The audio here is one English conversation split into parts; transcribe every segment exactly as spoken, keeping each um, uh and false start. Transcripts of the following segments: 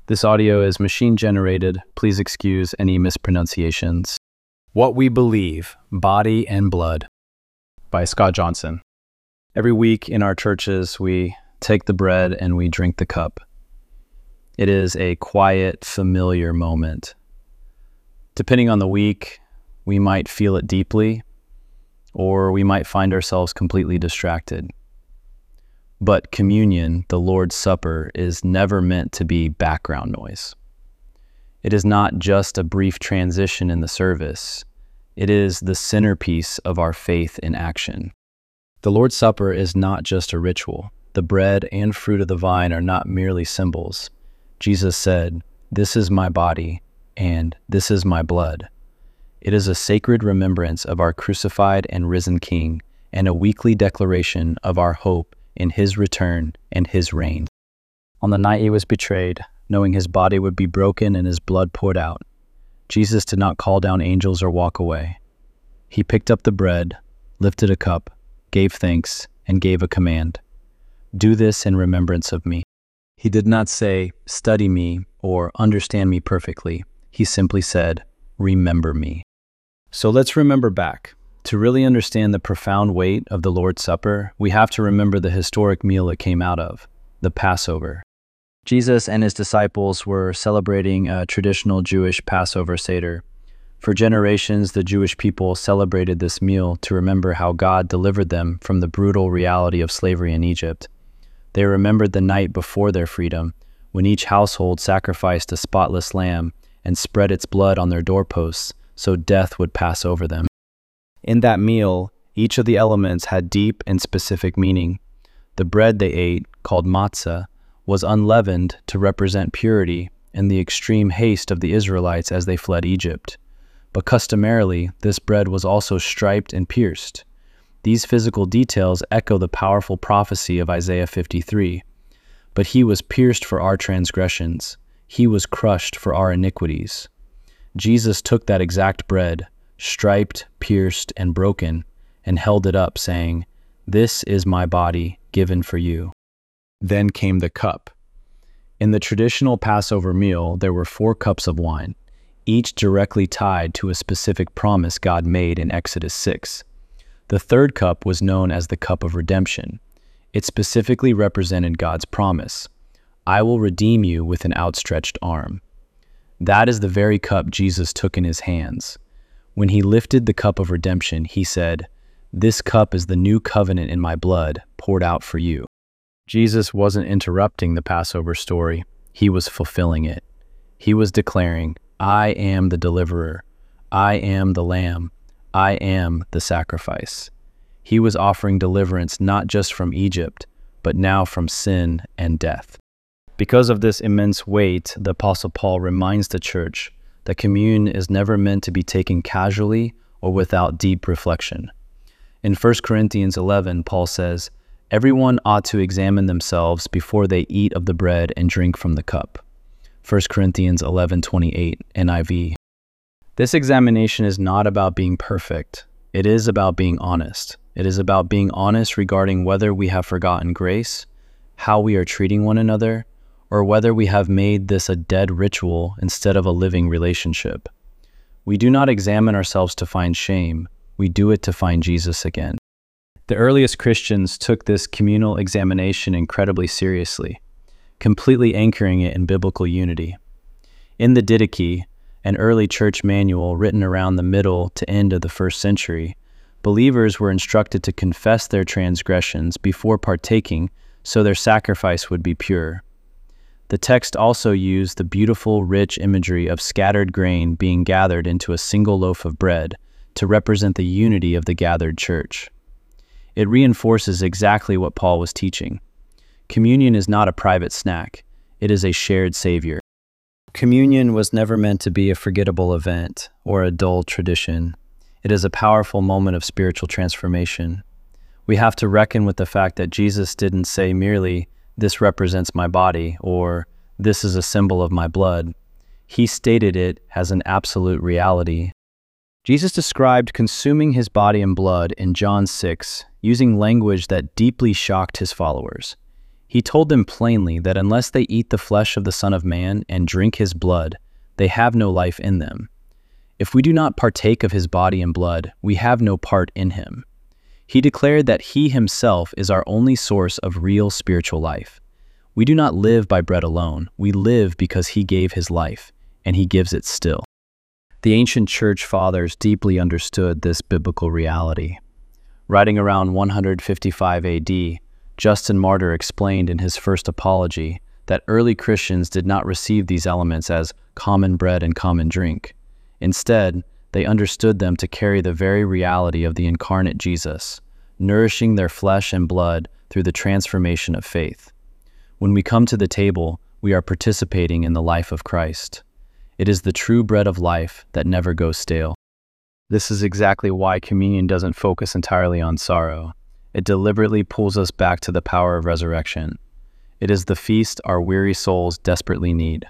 This audio is machine-generated. Please excuse any mispronunciations. What We Believe, Body and Blood by Scott Johnson. Every week in our churches, we take the bread and we drink the cup. It is a quiet, familiar moment. Depending on the week, we might feel it deeply, or we might find ourselves completely distracted. But communion, the Lord's Supper, is never meant to be background noise. It is not just a brief transition in the service. It is the centerpiece of our faith in action. The Lord's Supper is not just a ritual. The bread and fruit of the vine are not merely symbols. Jesus said, "This is my body, and this is my blood." It is a sacred remembrance of our crucified and risen King, and a weekly declaration of our hope in his return and his reign. On the night he was betrayed, knowing his body would be broken and his blood poured out, Jesus did not call down angels or walk away. He picked up the bread, lifted a cup, gave thanks, and gave a command. "Do this in remembrance of me." He did not say, "Study me," or "Understand me perfectly." He simply said, "Remember me." So let's remember back. To really understand the profound weight of the Lord's Supper, we have to remember the historic meal it came out of, the Passover. Jesus and his disciples were celebrating a traditional Jewish Passover Seder. For generations, the Jewish people celebrated this meal to remember how God delivered them from the brutal reality of slavery in Egypt. They remembered the night before their freedom, when each household sacrificed a spotless lamb and spread its blood on their doorposts so death would pass over them. In that meal, each of the elements had deep and specific meaning. The bread they ate, called matzah, was unleavened to represent purity and the extreme haste of the Israelites as they fled Egypt. But customarily, this bread was also striped and pierced. These physical details echo the powerful prophecy of Isaiah fifty-three. But he was pierced for our transgressions. He was crushed for our iniquities. Jesus took that exact bread, striped, pierced, and broken, and held it up, saying, "This is my body given for you." Then came the cup. In the traditional Passover meal, there were four cups of wine, each directly tied to a specific promise God made in Exodus six. The third cup was known as the cup of redemption. It specifically represented God's promise, "I will redeem you with an outstretched arm." That is the very cup Jesus took in his hands. When he lifted the cup of redemption, he said, "This cup is the new covenant in my blood, poured out for you." Jesus wasn't interrupting the Passover story. He was fulfilling it. He was declaring, "I am the deliverer. I am the lamb. I am the sacrifice." He was offering deliverance not just from Egypt, but now from sin and death. Because of this immense weight, the Apostle Paul reminds the church that communion is never meant to be taken casually or without deep reflection. In First Corinthians eleven, Paul says, "Everyone ought to examine themselves before they eat of the bread and drink from the cup." First Corinthians eleven twenty-eight, N I V. This examination is not about being perfect. It is about being honest. It is about being honest regarding whether we have forgotten grace, how we are treating one another, or whether we have made this a dead ritual instead of a living relationship. We do not examine ourselves to find shame. We do it to find Jesus again. The earliest Christians took this communal examination incredibly seriously, completely anchoring it in biblical unity. In the Didache, an early church manual written around the middle to end of the first century, believers were instructed to confess their transgressions before partaking so their sacrifice would be pure. The text also used the beautiful, rich imagery of scattered grain being gathered into a single loaf of bread to represent the unity of the gathered church. It reinforces exactly what Paul was teaching. Communion is not a private snack. It is a shared Savior. Communion was never meant to be a forgettable event or a dull tradition. It is a powerful moment of spiritual transformation. We have to reckon with the fact that Jesus didn't say merely, "This represents my body," or "This is a symbol of my blood." He stated it as an absolute reality. Jesus described consuming his body and blood in John six using language that deeply shocked his followers. He told them plainly that unless they eat the flesh of the Son of Man and drink his blood, they have no life in them. If we do not partake of his body and blood, we have no part in him. He declared that he himself is our only source of real spiritual life. We do not live by bread alone. We live because he gave his life, and he gives it still. The ancient church fathers deeply understood this biblical reality. Writing around one hundred fifty-five A D, Justin Martyr explained in his first apology that early Christians did not receive these elements as common bread and common drink. Instead, they understood them to carry the very reality of the incarnate Jesus, nourishing their flesh and blood through the transformation of faith. When we come to the table, we are participating in the life of Christ. It is the true bread of life that never goes stale. This is exactly why communion doesn't focus entirely on sorrow. It deliberately pulls us back to the power of resurrection. It is the feast our weary souls desperately need.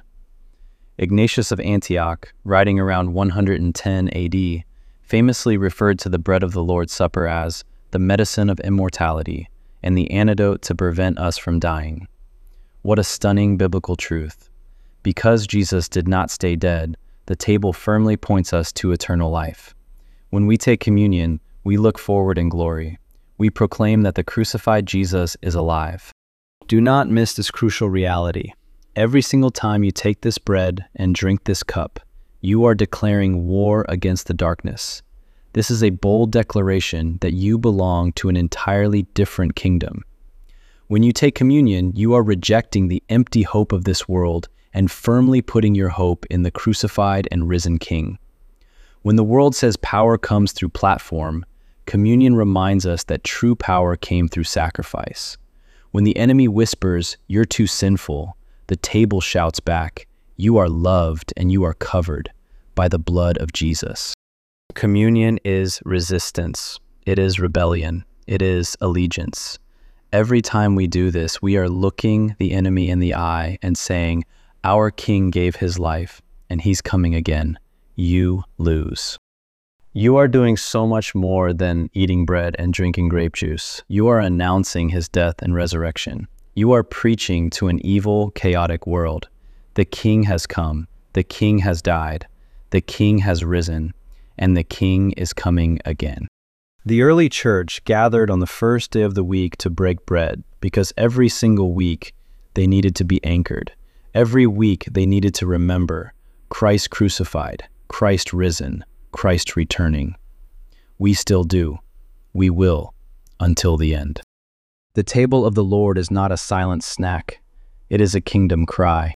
Ignatius of Antioch, writing around one hundred ten A D, famously referred to the bread of the Lord's Supper as the medicine of immortality and the antidote to prevent us from dying. What a stunning biblical truth. Because Jesus did not stay dead, the table firmly points us to eternal life. When we take communion, we look forward in glory. We proclaim that the crucified Jesus is alive. Do not miss this crucial reality. Every single time you take this bread and drink this cup, you are declaring war against the darkness. This is a bold declaration that you belong to an entirely different kingdom. When you take communion, you are rejecting the empty hope of this world and firmly putting your hope in the crucified and risen King. When the world says power comes through platform, communion reminds us that true power came through sacrifice. When the enemy whispers, "You're too sinful," the table shouts back, "You are loved and you are covered by the blood of Jesus." Communion is resistance. It is rebellion. It is allegiance. Every time we do this, we are looking the enemy in the eye and saying, "Our King gave his life, and he's coming again. You lose." You are doing so much more than eating bread and drinking grape juice. You are announcing his death and resurrection. You are preaching to an evil, chaotic world. The King has come. The King has died. The King has risen. And the King is coming again. The early church gathered on the first day of the week to break bread because every single week they needed to be anchored. Every week they needed to remember Christ crucified, Christ risen, Christ returning. We still do. We will, until the end. The table of the Lord is not a silent snack. It is a kingdom cry.